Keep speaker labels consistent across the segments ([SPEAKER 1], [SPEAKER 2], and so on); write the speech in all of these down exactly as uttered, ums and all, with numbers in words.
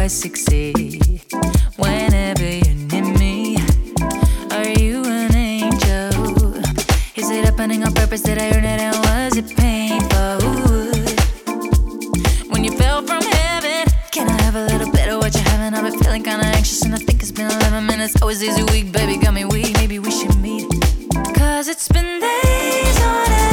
[SPEAKER 1] I succeed. Whenever you're near me, are you an angel? Is it happening on purpose? Did I earn it and was it painful? When you fell from heaven, can I have a little bit of what you're having? I've been feeling kinda anxious and I think it's been eleven minutes. I was easy weak, baby, got me weak. Maybe we should meet, cause it's been days on end.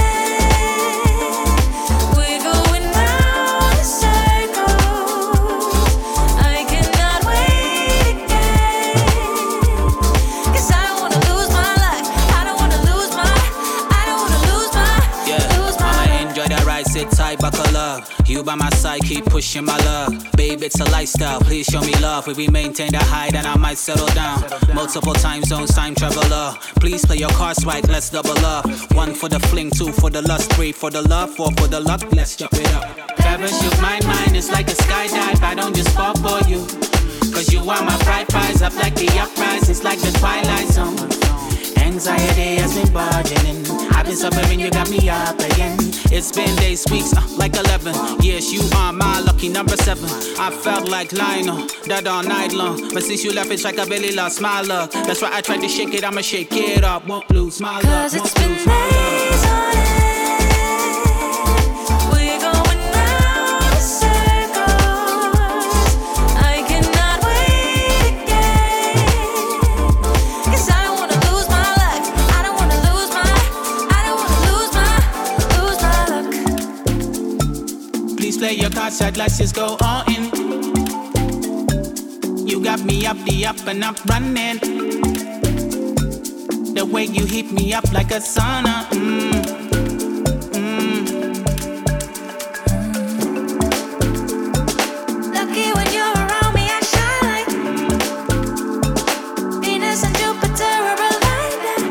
[SPEAKER 1] We're going round in circles. I cannot wait again, cause I don't wanna lose my life. I don't wanna lose my, I don't wanna lose my,
[SPEAKER 2] yeah,
[SPEAKER 1] lose my
[SPEAKER 2] I'ma
[SPEAKER 1] life.
[SPEAKER 2] enjoy that ride, sit tight, buckle up. You by my side, keep pushing my love. Babe, it's a lifestyle, please show me love. If we maintain that high, then I might settle down. Multiple time zones, time traveler. Please play your cards right, let's double up. One for the fling, two for the lust, three for the love, four for the luck, let's jump it up. Parachute my mind, it's like a skydive. I don't just fall for you, cause you are my bright prize. Up like the uprise, it's like the twilight zone. Anxiety has been bargaining. I've been suffering, you got me up again. It's been days, weeks, uh, like eleven. Yes, you are my lucky number seven. I felt like Lionel, that all night long. But since you left, it's like I barely lost my luck. That's why I tried to shake it, I'ma shake it up. Won't lose my luck,
[SPEAKER 1] Cause it's
[SPEAKER 2] won't
[SPEAKER 1] been
[SPEAKER 2] lose my
[SPEAKER 1] days on end. We're going round in circles. I cannot wait again, cause I don't wanna lose my life. I don't wanna lose my, I don't wanna lose my, lose my luck.
[SPEAKER 2] Please play your cards right, let's just go all in. You got me up, the up and up running. The way you heat me up like a sauna. Mm. Mm.
[SPEAKER 1] Lucky when you're around me, I shine like Venus and Jupiter are aligned.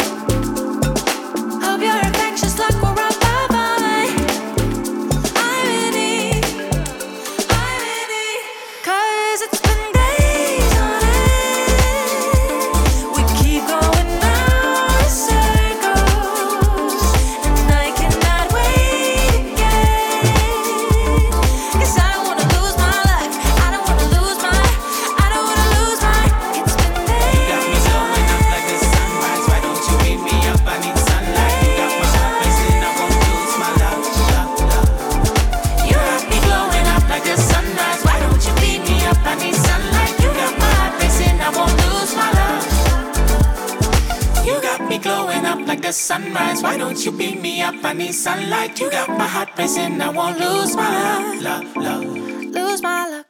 [SPEAKER 1] Hope your affections like we're up above. I'm in it, I'm in it, cause it's been days on end. We keep going round in circles, and I cannot wait again, cause I don't wanna lose my life. I don't wanna lose my, I don't wanna lose my, it's been days.
[SPEAKER 2] Got me glowing up like the sunrise. Why don't you beat me up? I need sunlight. You got my heart racing. I won't lose my love, love, love.
[SPEAKER 1] You got me glowing up like the sunrise. Why don't you beat me up? I need sunlight. You got my heart racing. I won't lose my love.
[SPEAKER 2] You got me glowing up like the sunrise. Why don't you beat me up? I need sunlight. You got my heart racing. I won't lose my love, love, love.
[SPEAKER 1] Lose my luck.